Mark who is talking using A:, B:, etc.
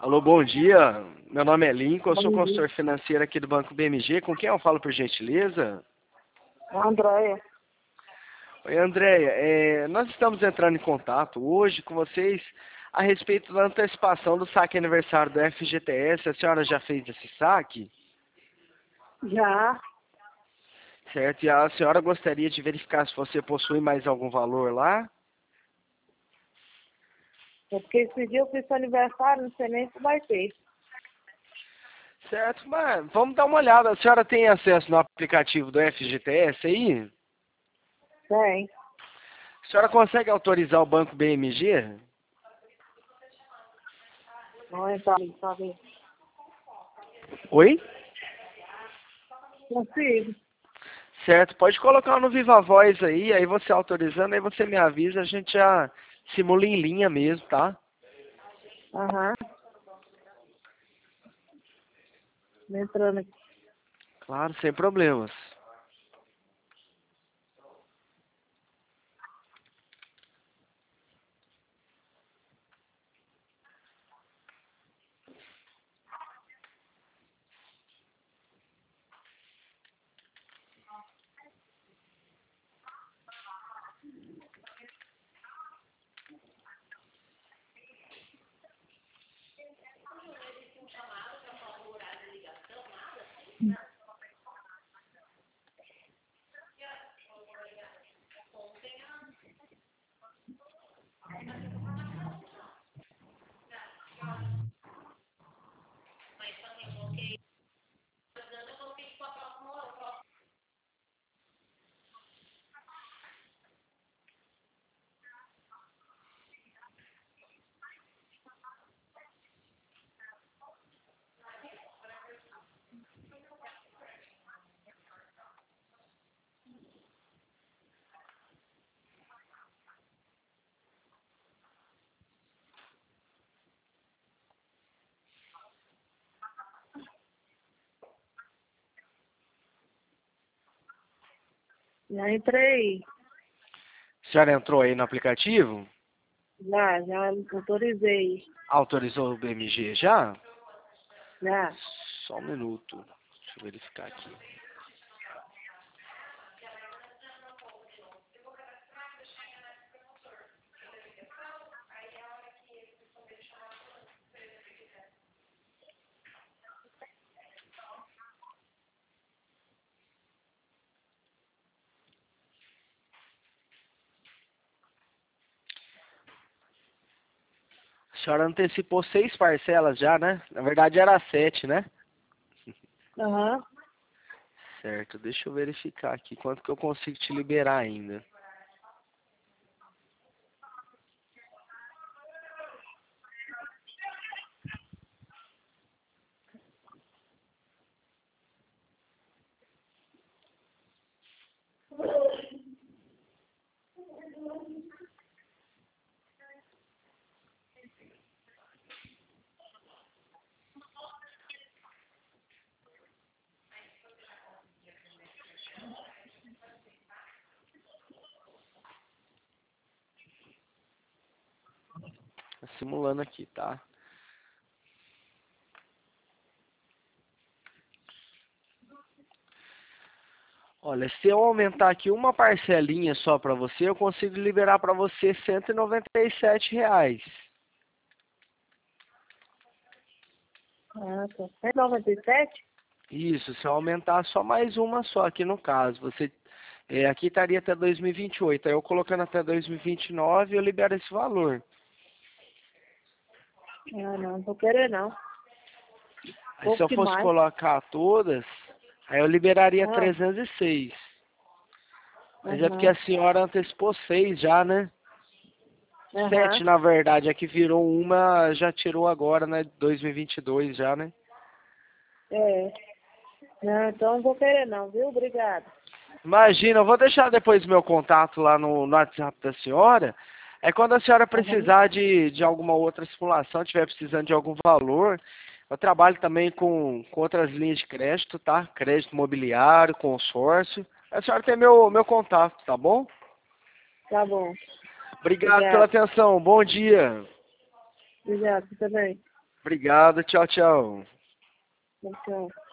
A: Alô, bom dia. Meu nome é Lincoln, eu sou
B: Bom dia.
A: consultor financeiro aqui do Banco BMG. Com quem eu falo, por gentileza?
B: Andréia.
A: Oi, Andréia. Nós estamos entrando em contato hoje com vocês a respeito da antecipação do saque aniversário do FGTS. A senhora já fez esse saque?
B: Já.
A: Certo. E a senhora gostaria de verificar se você possui mais algum valor lá?
B: É porque esse dia eu fiz seu aniversário, não sei nem se vai ter.
A: Certo, mas vamos dar uma olhada. A senhora tem acesso no aplicativo do FGTS aí?
B: Tem.
A: A senhora consegue autorizar o Banco BMG?
B: Não entrar ali, tá vendo?
A: Oi?
B: Consigo.
A: Certo, pode colocar no Viva Voz aí você autorizando, aí você me avisa, a gente já simula em linha mesmo, tá?
B: Aham. Entrando aqui.
A: Claro, sem problemas.
B: Já entrei.
A: A senhora entrou aí no aplicativo?
B: Já autorizei.
A: Autorizou o BMG já?
B: Já.
A: Só um minuto, deixa eu verificar aqui. A senhora antecipou 6 parcelas já, né? Na verdade era 7, né?
B: Aham.
A: Certo, deixa eu verificar aqui quanto que eu consigo te liberar ainda. Tá simulando aqui, tá? Olha, se eu aumentar aqui uma parcelinha só para você, eu consigo liberar para você R$ 197.
B: Ah, tá. 197?
A: Isso, se eu aumentar só mais uma só aqui no caso, aqui estaria até 2028. Aí eu colocando até 2029, eu libero esse valor.
B: Ah, não vou querer não.
A: Aí se
B: Pouco
A: eu fosse
B: demais.
A: colocar todas, aí eu liberaria
B: Ah,
A: 306. Mas é porque
B: aham.
A: a senhora antecipou 6 já, né? 7
B: Aham.
A: na verdade, aqui virou uma, já tirou agora, né? 2022 já, né?
B: É. Não, então não vou querer não, viu? Obrigada.
A: Imagina, eu vou deixar depois meu contato lá no WhatsApp da senhora. É quando a senhora
B: Aham.
A: precisar de alguma outra simulação, estiver precisando de algum valor. Eu trabalho também com outras linhas de crédito, tá? Crédito imobiliário, consórcio. A senhora tem meu contato, tá bom?
B: Tá bom.
A: Obrigado pela
B: Obrigada.
A: atenção. Bom dia.
B: Obrigada, você também.
A: Obrigado, tchau, tchau.
B: Tchau.